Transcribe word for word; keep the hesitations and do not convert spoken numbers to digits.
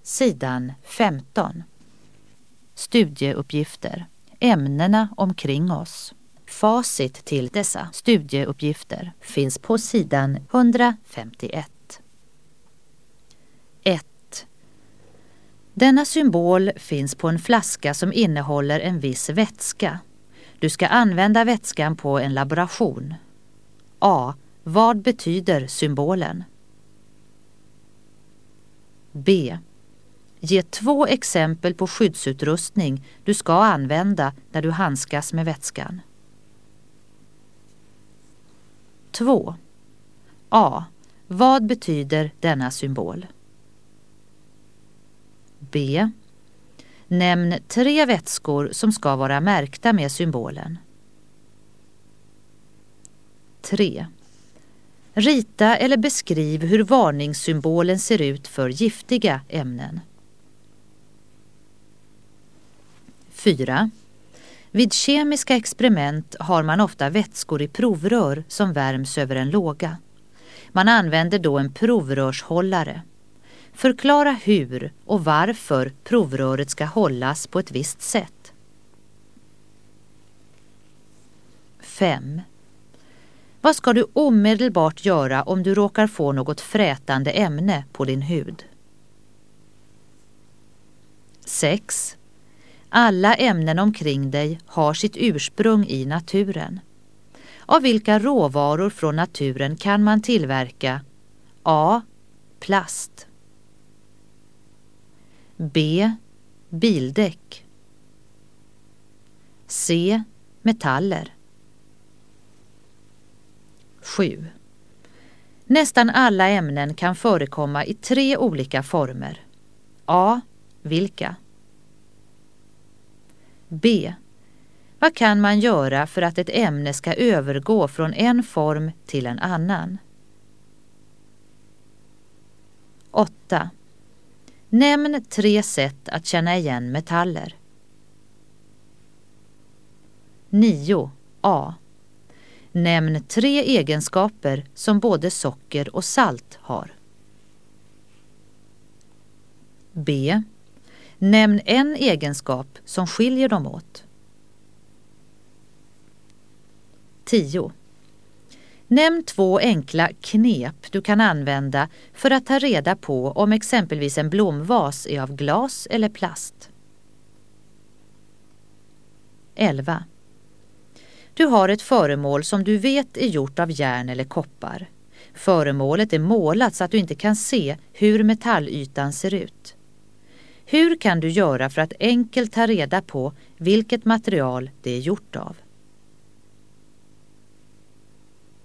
sidan femton. Studieuppgifter. Ämnena omkring oss. Facit till dessa studieuppgifter finns på sidan hundrafemtioett. ett. Denna symbol finns på en flaska som innehåller en viss vätska. Du ska använda vätskan på en laboration. A. Vad betyder symbolen? B. Ge två exempel på skyddsutrustning du ska använda när du handskas med vätskan. två. A. Vad betyder denna symbol? B. Nämn tre vätskor som ska vara märkta med symbolen. tre. Rita eller beskriv hur varningssymbolen ser ut för giftiga ämnen. fyra. Vid kemiska experiment har man ofta vätskor i provrör som värms över en låga. Man använder då en provrörshållare. Förklara hur och varför provröret ska hållas på ett visst sätt. fem. Vad ska du omedelbart göra om du råkar få något frätande ämne på din hud? sex. Alla ämnen omkring dig har sitt ursprung i naturen. Av vilka råvaror från naturen kan man tillverka A. Plast, B. Bildäck, C. Metaller. sju. Nästan alla ämnen kan förekomma i tre olika former. A. Vilka? B. Vad kan man göra för att ett ämne ska övergå från en form till en annan? åtta. Nämn tre sätt att känna igen metaller. nio. A. Nämn tre egenskaper som både socker och salt har. B. Nämn en egenskap som skiljer dem åt. tio. Nämn två enkla knep du kan använda för att ta reda på om exempelvis en blomvas är av glas eller plast. elva. Du har ett föremål som du vet är gjort av järn eller koppar. Föremålet är målat så att du inte kan se hur metallytan ser ut. Hur kan du göra för att enkelt ta reda på vilket material det är gjort av?